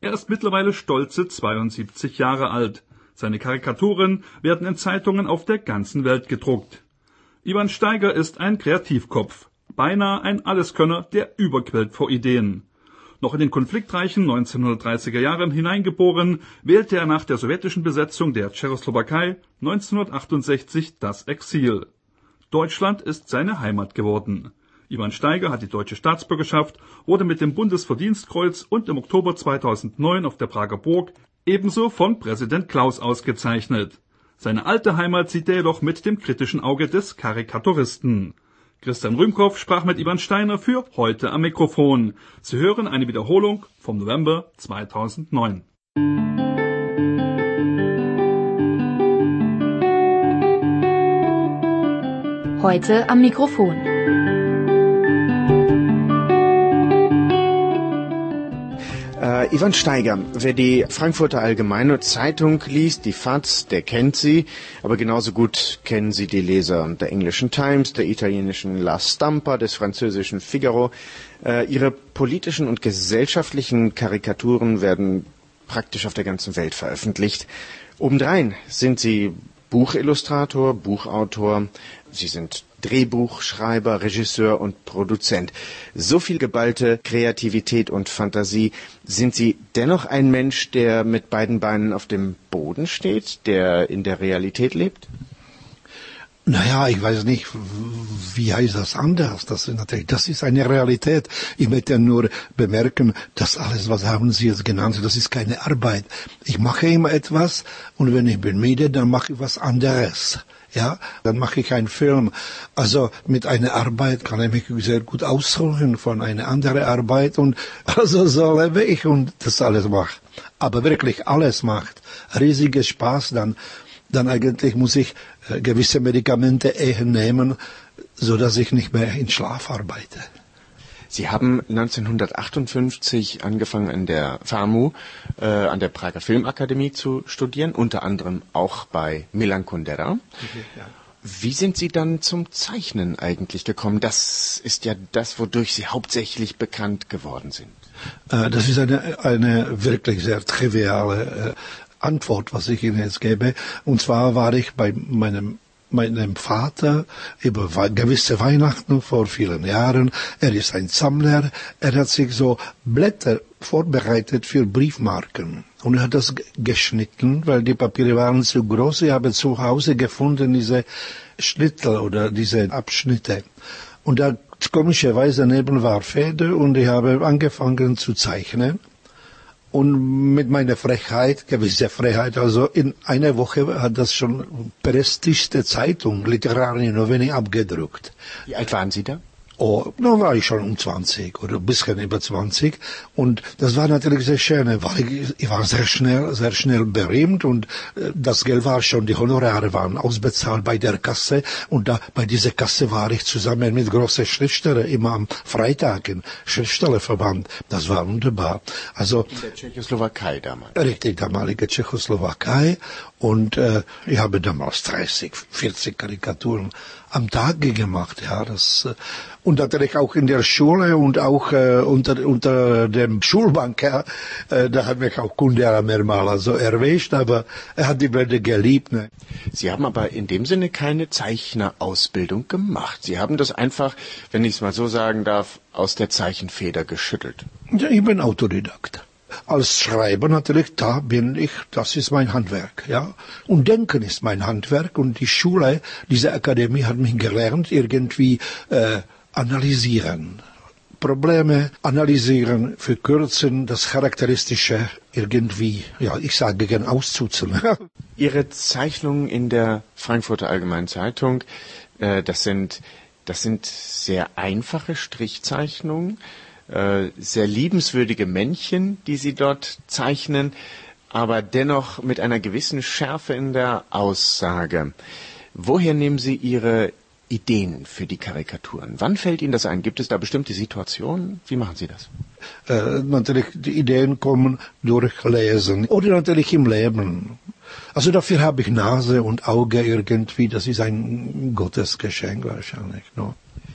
Er ist mittlerweile stolze 72 Jahre alt. Seine Karikaturen werden in Zeitungen auf der ganzen Welt gedruckt. Ivan Steiger ist ein Kreativkopf, beinahe ein Alleskönner, der überquellt vor Ideen. Noch in den konfliktreichen 1930er Jahren hineingeboren, wählte er nach der sowjetischen Besetzung der Tschechoslowakei 1968 das Exil. Deutschland ist seine Heimat geworden. Ivan Steiger hat die deutsche Staatsbürgerschaft, wurde mit dem Bundesverdienstkreuz und im Oktober 2009 auf der Prager Burg ebenso von Präsident Klaus ausgezeichnet. Seine alte Heimat sieht er jedoch mit dem kritischen Auge des Karikaturisten. Christian Rühmkopf sprach mit Ivan Steiner für Heute am Mikrofon. Sie hören eine Wiederholung vom November 2009. Heute am Mikrofon. Ivan Steiger, wer die Frankfurter Allgemeine Zeitung liest, die FAZ, der kennt Sie, aber genauso gut kennen Sie die Leser der englischen Times, der italienischen La Stampa, des französischen Figaro. Ihre politischen und gesellschaftlichen Karikaturen werden praktisch auf der ganzen Welt veröffentlicht. Obendrein sind Sie Buchillustrator, Buchautor, Sie sind Drehbuchschreiber, Regisseur und Produzent. So viel geballte Kreativität und Fantasie. Sind Sie dennoch ein Mensch, der mit beiden Beinen auf dem Boden steht, der in der Realität lebt? Naja, ich weiß nicht, wie heißt das anders? Das ist eine Realität. Ich möchte nur bemerken, dass alles, was haben Sie jetzt genannt, das ist keine Arbeit. Ich mache immer etwas und wenn ich bin müde, dann mache ich was anderes. Ja, dann mache ich einen Film. Also mit einer Arbeit kann ich mich sehr gut aussuchen von einer anderen Arbeit und also so lebe ich und das alles macht. Aber wirklich alles macht riesiges Spaß, dann eigentlich muss ich gewisse Medikamente eher nehmen, so dass ich nicht mehr in Schlaf arbeite. Sie haben 1958 angefangen an der FAMU, an der Prager Filmakademie zu studieren, unter anderem auch bei Milan Kundera. Ja. Wie sind Sie dann zum Zeichnen eigentlich gekommen? Das ist ja das, wodurch Sie hauptsächlich bekannt geworden sind. Das ist eine wirklich sehr triviale Antwort, was ich Ihnen jetzt gebe. Und zwar war ich bei meinem Vater über gewisse Weihnachten vor vielen Jahren. Er ist ein Sammler. Er hat sich so Blätter vorbereitet für Briefmarken. Und er hat das geschnitten, weil die Papiere waren zu groß. Ich habe zu Hause gefunden diese Schnittel oder diese Abschnitte. Und da komischerweise daneben war Feder und ich habe angefangen zu zeichnen. Und mit meiner Frechheit, gewisse Frechheit, also in einer Woche hat das schon prestigste Zeitung, Literarische Noviny, abgedruckt. Wie alt waren Sie da? Oh, da war ich schon um 20 oder ein bisschen über 20. Und das war natürlich sehr schön, weil ich war sehr schnell berühmt und das Geld war schon, die Honorare waren ausbezahlt bei der Kasse und da bei dieser Kasse war ich zusammen mit großen Schriftstellern immer am Freitag im Schriftstellerverband. Das war wunderbar. Also in der Tschechoslowakei damals. Richtig, damalige Tschechoslowakei und ich habe damals 30, 40 Karikaturen am Tag gemacht, ja, das und natürlich auch in der Schule und auch unter dem Schulbanker, da hat mich auch Kundera mehrmals also erwischt, aber er hat die Bilder geliebt. Ne? Sie haben aber in dem Sinne keine Zeichnerausbildung gemacht. Sie haben das einfach, wenn ich es mal so sagen darf, aus der Zeichenfeder geschüttelt. Ja, ich bin Autodidakt. Als Schreiber natürlich, da bin ich, das ist mein Handwerk, ja. Und Denken ist mein Handwerk und die Schule, diese Akademie hat mich gelernt, irgendwie analysieren. Probleme analysieren, verkürzen, das Charakteristische irgendwie, ja, ich sage gern auszuzeln. Ihre Zeichnungen in der Frankfurter Allgemeinen Zeitung, das sind sehr einfache Strichzeichnungen, sehr liebenswürdige Männchen, die Sie dort zeichnen, aber dennoch mit einer gewissen Schärfe in der Aussage. Woher nehmen Sie Ihre Ideen für die Karikaturen? Wann fällt Ihnen das ein? Gibt es da bestimmte Situationen? Wie machen Sie das? Natürlich, die Ideen kommen durch Lesen oder natürlich im Leben. Also dafür habe ich Nase und Auge irgendwie, das ist ein Gottesgeschenk wahrscheinlich. No?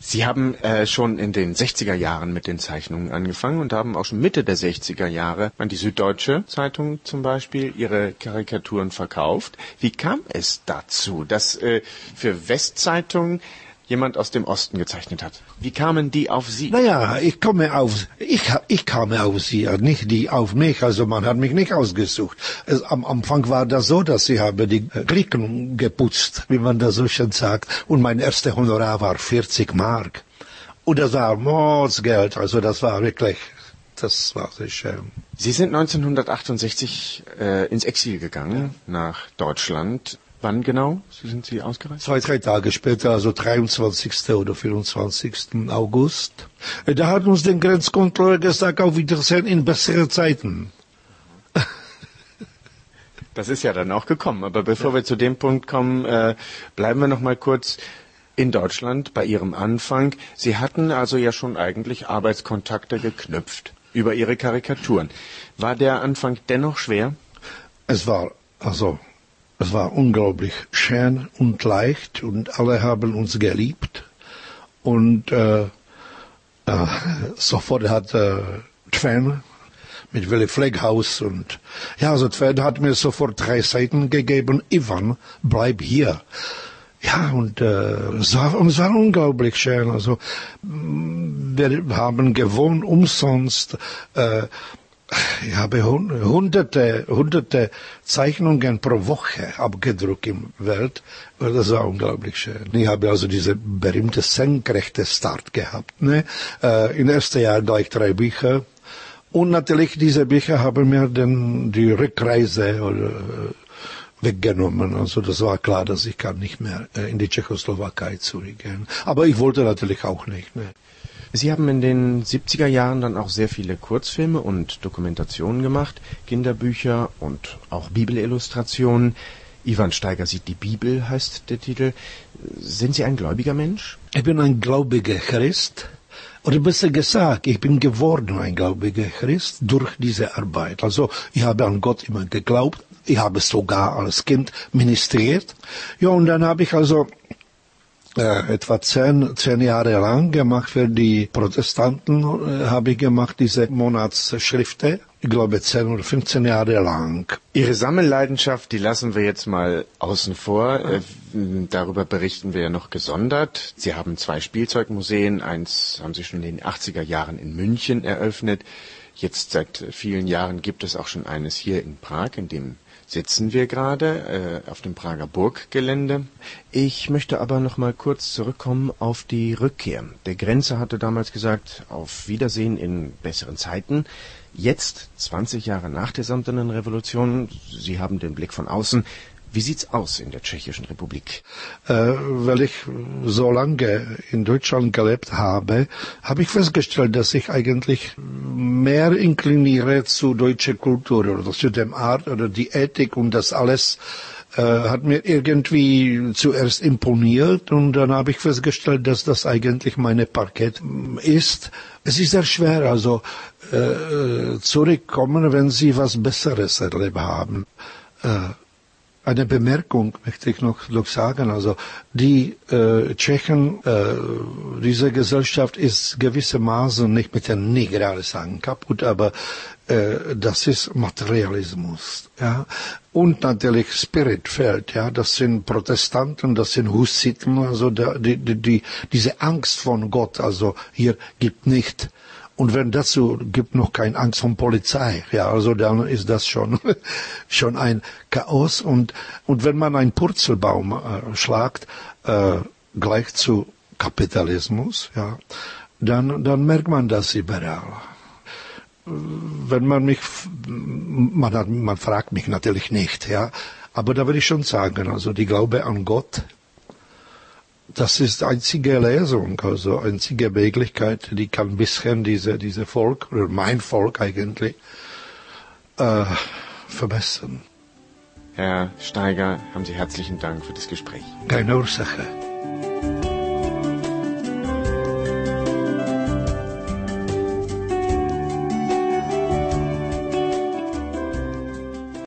Sie haben schon in den 60er Jahren mit den Zeichnungen angefangen und haben auch schon Mitte der 60er Jahre an die Süddeutsche Zeitung zum Beispiel Ihre Karikaturen verkauft. Wie kam es dazu, dass für Westzeitungen jemand aus dem Osten gezeichnet hat? Wie kamen die auf Sie? Naja, ich kam auf sie, nicht die auf mich, also man hat mich nicht ausgesucht. Am Anfang war das so, dass ich habe die Griechen geputzt, wie man das so schön sagt, und mein erster Honorar war 40 Mark. Und das war Mordsgeld, also das war wirklich, das war sehr schön. Sie sind 1968 ins Exil gegangen, nach Deutschland. Wann genau sind Sie ausgereist? 2-3 Tage später, also 23. oder 24. August. Da hat uns der Grenzkontrolleur gesagt, auf Wiedersehen in bessere Zeiten. Das ist ja dann auch gekommen. Aber bevor wir zu dem Punkt kommen, bleiben wir noch mal kurz in Deutschland bei Ihrem Anfang. Sie hatten also ja schon eigentlich Arbeitskontakte geknüpft über Ihre Karikaturen. War der Anfang dennoch schwer? Es war unglaublich schön und leicht und alle haben uns geliebt. Und sofort hat Twan mit Willy Fleckhaus und Twan hat mir sofort 3 Seiten gegeben. Ivan, bleib hier. Ja, und es war unglaublich schön. Also wir haben gewohnt umsonst. Ich habe hunderte Zeichnungen pro Woche abgedruckt im Welt. Das war unglaublich schön. Ich habe also diese berühmte senkrechte Start gehabt. Ne? Im ersten Jahr gleich 3 Bücher. Und natürlich diese Bücher haben mir die Rückreise weggenommen. Also das war klar, dass ich kann nicht mehr in die Tschechoslowakei zurückgehen. Aber ich wollte natürlich auch nicht. Ne? Sie haben in den 70er Jahren dann auch sehr viele Kurzfilme und Dokumentationen gemacht, Kinderbücher und auch Bibelillustrationen. Ivan Steiger sieht die Bibel, heißt der Titel. Sind Sie ein gläubiger Mensch? Ich bin ein gläubiger Christ. Oder besser gesagt, ich bin geworden ein gläubiger Christ durch diese Arbeit. Also ich habe an Gott immer geglaubt. Ich habe sogar als Kind ministriert. Ja, und dann habe ich also etwa 10 Jahre lang gemacht für die Protestanten, habe ich gemacht diese Monatsschriften. Ich glaube 10 oder 15 Jahre lang. Ihre Sammelleidenschaft, die lassen wir jetzt mal außen vor. Darüber berichten wir ja noch gesondert. Sie haben 2 Spielzeugmuseen. Eins haben Sie schon in den 80er Jahren in München eröffnet. Jetzt seit vielen Jahren gibt es auch schon eines hier in Prag, in dem sitzen wir gerade auf dem Prager Burggelände. Ich möchte aber noch mal kurz zurückkommen auf die Rückkehr. Der Grenzer hatte damals gesagt, auf Wiedersehen in besseren Zeiten. Jetzt, 20 Jahre nach der Samtenen Revolution, Sie haben den Blick von außen. Wie sieht's aus in der Tschechischen Republik? Weil ich so lange in Deutschland gelebt habe, habe ich festgestellt, dass ich eigentlich mehr inkliniere zu deutscher Kultur oder zu dem Art oder die Ethik und das alles hat mir irgendwie zuerst imponiert und dann habe ich festgestellt, dass das eigentlich meine Parkett ist. Es ist sehr schwer, also zurückkommen, wenn Sie was Besseres erlebt haben. Eine Bemerkung möchte ich noch sagen. Also die Tschechen, diese Gesellschaft ist gewissermaßen nicht gerade sagen kaputt, aber das ist Materialismus, ja. Und natürlich Spirit fehlt, ja. Das sind Protestanten, das sind Hussiten, also diese Angst von Gott, also hier gibt nicht. Und wenn dazu gibt noch keine Angst von Polizei, ja, also dann ist das schon ein Chaos. Und wenn man einen Purzelbaum schlagt, gleich zu Kapitalismus, ja, dann merkt man das überall. Wenn man fragt mich natürlich nicht, ja, aber da würde ich schon sagen, also die Glaube an Gott, das ist die einzige Lesung, also einzige Möglichkeit, die kann ein bisschen diese Volk, oder mein Volk eigentlich, verbessern. Herr Steiger, haben Sie herzlichen Dank für das Gespräch. Keine Ursache.